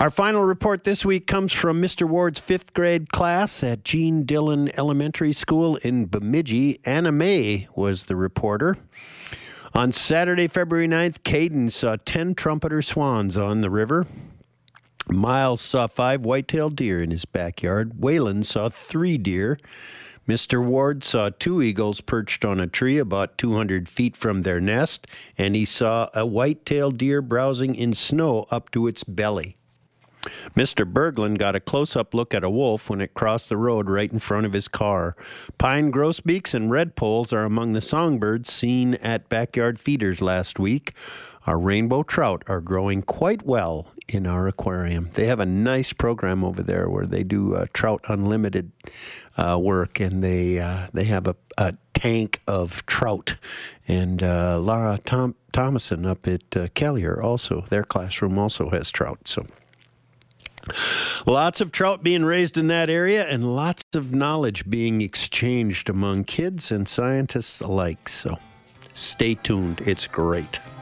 Our final report this week comes from Mr. Ward's 5th grade class at Jean Dillon Elementary School in Bemidji. Anna May was the reporter. On Saturday, February 9th, Caden saw 10 trumpeter swans on the river. Miles saw 5 white-tailed deer in his backyard. Wayland saw 3 deer. Mr. Ward saw 2 eagles perched on a tree about 200 feet from their nest, and he saw a white-tailed deer browsing in snow up to its belly. Mr. Berglund got a close-up look at a wolf when it crossed the road right in front of his car. Pine grosbeaks and redpolls are among the songbirds seen at backyard feeders last week. Our rainbow trout are growing quite well in our aquarium. They have a nice program over there where they do Trout Unlimited work, and they have a tank of trout. And Lara Thomason up at Kelliher also, their classroom also has trout. So lots of trout being raised in that area and lots of knowledge being exchanged among kids and scientists alike. So stay tuned. It's great.